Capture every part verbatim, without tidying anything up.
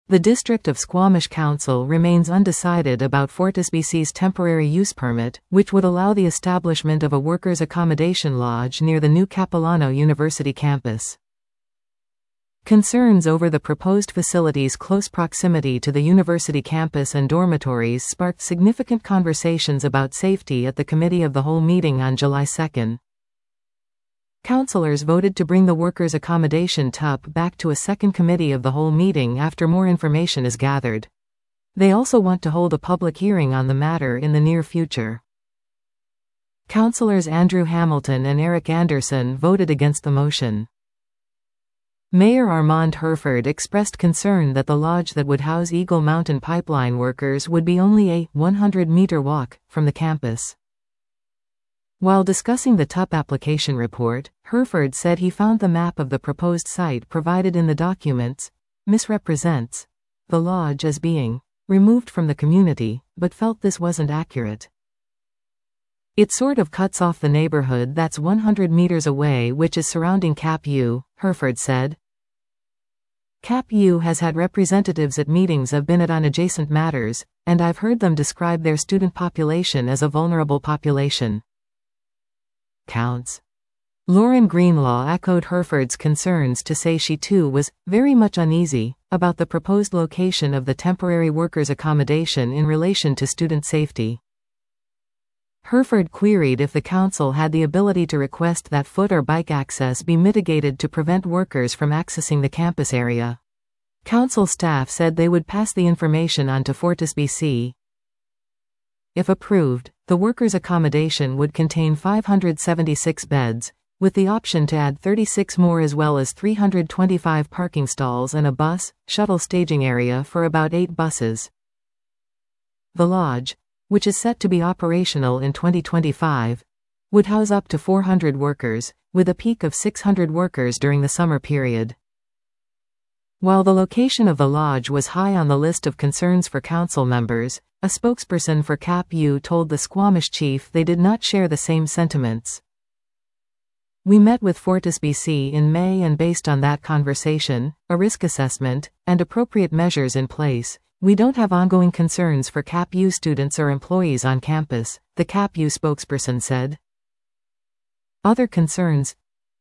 The District of Squamish Council remains undecided about FortisBC's temporary use permit, which would allow the establishment of a workers' accommodation lodge near the new Capilano University campus. Concerns over the proposed facility's close proximity to the university campus and dormitories sparked significant conversations about safety at the Committee of the Whole meeting on July second. Councillors voted to bring the workers' accommodation T U P back to a second Committee of the Whole meeting after more information is gathered. They also want to hold a public hearing on the matter in the near future. Councillors Andrew Hamilton and Eric Anderson voted against the motion. Mayor Armand Herford expressed concern that the lodge that would house Eagle Mountain pipeline workers would be only a one hundred meter walk from the campus. While discussing the T U P application report, Herford said he found the map of the proposed site provided in the documents misrepresents the lodge as being removed from the community, but felt this wasn't accurate. It sort of cuts off the neighborhood that's one hundred meters away, which is surrounding Cap U, Herford said. Cap U has had representatives at meetings I've been at on adjacent matters, and I've heard them describe their student population as a vulnerable population. Counts. Lauren Greenlaw echoed Herford's concerns to say she too was very much uneasy about the proposed location of the temporary workers' accommodation in relation to student safety. Herford queried if the council had the ability to request that foot or bike access be mitigated to prevent workers from accessing the campus area. Council staff said they would pass the information on to FortisBC. If approved, the workers' accommodation would contain five hundred seventy-six beds, with the option to add thirty-six more as well as three hundred twenty-five parking stalls and a bus, shuttle staging area for about eight buses. The lodge, which is set to be operational in twenty twenty-five, would house up to four hundred workers, with a peak of six hundred workers during the summer period. While the location of the lodge was high on the list of concerns for council members, a spokesperson for Cap U told the Squamish chief they did not share the same sentiments. We met with FortisBC in May, and based on that conversation, a risk assessment, and appropriate measures in place, we don't have ongoing concerns for Cap U students or employees on campus, the Cap U spokesperson said. Other concerns.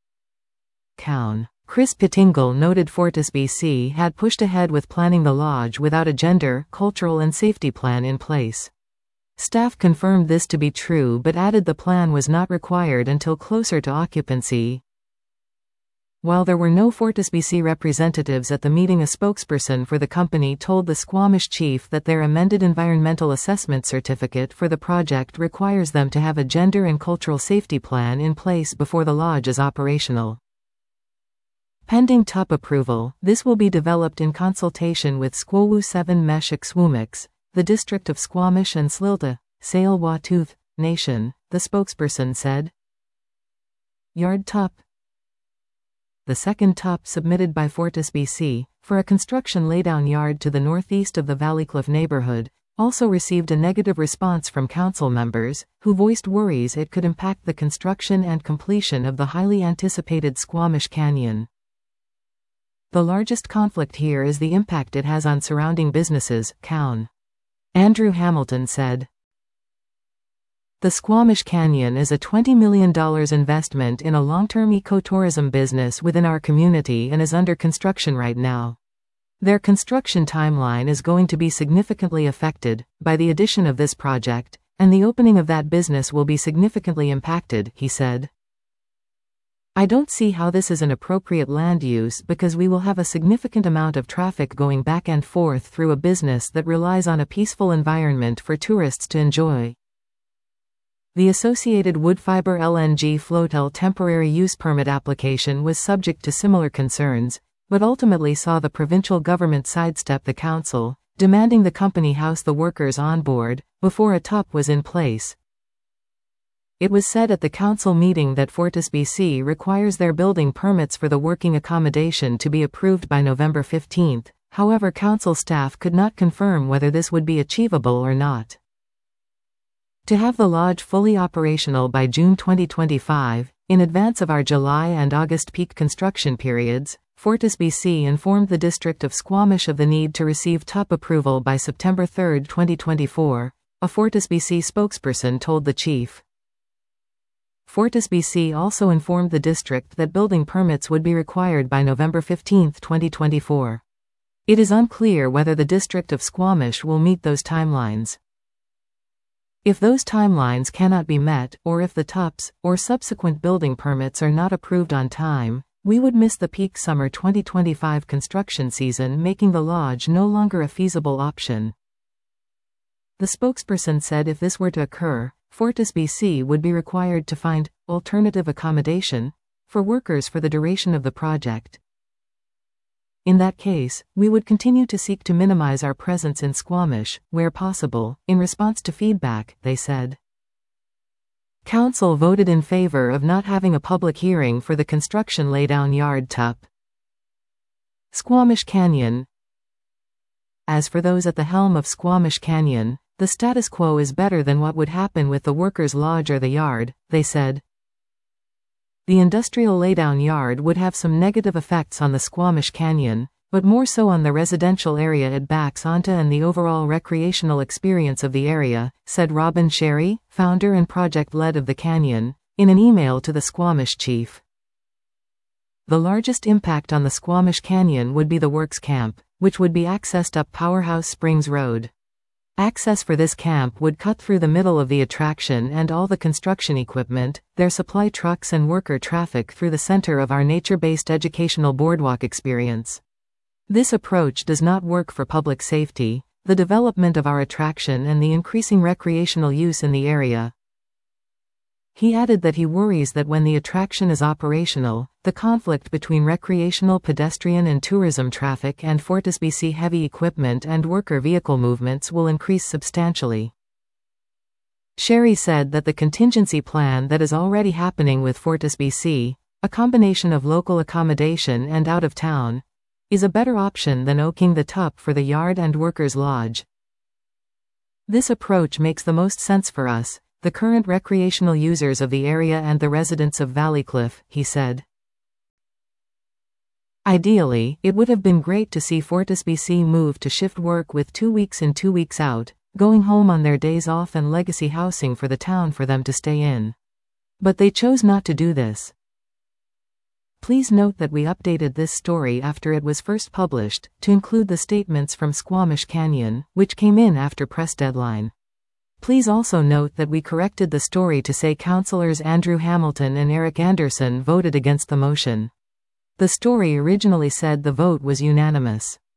Coun. Chris Pettingle noted FortisBC had pushed ahead with planning the lodge without a gender, cultural and safety plan in place. Staff confirmed this to be true but added the plan was not required until closer to occupancy. While there were no FortisBC representatives at the meeting, a spokesperson for the company told the Squamish chief that their amended environmental assessment certificate for the project requires them to have a gender and cultural safety plan in place before the lodge is operational. Pending T U P approval, this will be developed in consultation with Squawu seven Meshik Swumix, the District of Squamish and Slilta, Tsleil-Waututh Nation, the spokesperson said. Yard T U P. The second T U P submitted by FortisBC, for a construction laydown yard to the northeast of the Valleycliff neighborhood, also received a negative response from council members, who voiced worries it could impact the construction and completion of the highly anticipated Squamish Canyon. The largest conflict here is the impact it has on surrounding businesses, Coun. Andrew Hamilton said. The Squamish Canyon is a twenty million dollars investment in a long-term ecotourism business within our community and is under construction right now. Their construction timeline is going to be significantly affected by the addition of this project, and the opening of that business will be significantly impacted, he said. I don't see how this is an appropriate land use because we will have a significant amount of traffic going back and forth through a business that relies on a peaceful environment for tourists to enjoy. The associated Woodfibre L N G Floatel temporary use permit application was subject to similar concerns, but ultimately saw the provincial government sidestep the council, demanding the company house the workers on board before a T U P was in place. It was said at the council meeting that FortisBC requires their building permits for the working accommodation to be approved by November fifteenth, however council staff could not confirm whether this would be achievable or not. To have the lodge fully operational by June twenty twenty-five, in advance of our July and August peak construction periods, FortisBC informed the District of Squamish of the need to receive T U P approval by September third, twenty twenty-four, a FortisBC spokesperson told the chief. FortisBC also informed the district that building permits would be required by November fifteenth, twenty twenty-four. It is unclear whether the District of Squamish will meet those timelines. If those timelines cannot be met, or if the T U Ps, or subsequent building permits are not approved on time, we would miss the peak summer twenty twenty-five construction season, making the lodge no longer a feasible option. The spokesperson said if this were to occur, FortisBC would be required to find alternative accommodation for workers for the duration of the project. In that case, we would continue to seek to minimize our presence in Squamish, where possible, in response to feedback, they said. Council voted in favor of not having a public hearing for the construction laydown yard T U P. Squamish Canyon. As for those at the helm of Squamish Canyon, the status quo is better than what would happen with the workers' lodge or the yard, they said. The industrial laydown yard would have some negative effects on the Squamish Canyon, but more so on the residential area it backs onto and the overall recreational experience of the area, said Robin Sherry, founder and project lead of the Canyon, in an email to the Squamish chief. The largest impact on the Squamish Canyon would be the works camp, which would be accessed up Powerhouse Springs Road. Access for this camp would cut through the middle of the attraction and all the construction equipment, their supply trucks and worker traffic through the center of our nature-based educational boardwalk experience. This approach does not work for public safety, the development of our attraction and the increasing recreational use in the area. He added that he worries that when the attraction is operational, the conflict between recreational pedestrian and tourism traffic and FortisBC heavy equipment and worker vehicle movements will increase substantially. Sherry said that the contingency plan that is already happening with FortisBC, a combination of local accommodation and out of town, is a better option than oaking the T U P for the yard and workers' lodge. This approach makes the most sense for us, the current recreational users of the area and the residents of Valleycliff, he said. Ideally, it would have been great to see FortisBC move to shift work with two weeks in two weeks out, going home on their days off and legacy housing for the town for them to stay in. But they chose not to do this. Please note that we updated this story after it was first published, to include the statements from Squamish Canyon, which came in after press deadline. Please also note that we corrected the story to say Councillors Andrew Hamilton and Eric Anderson voted against the motion. The story originally said the vote was unanimous.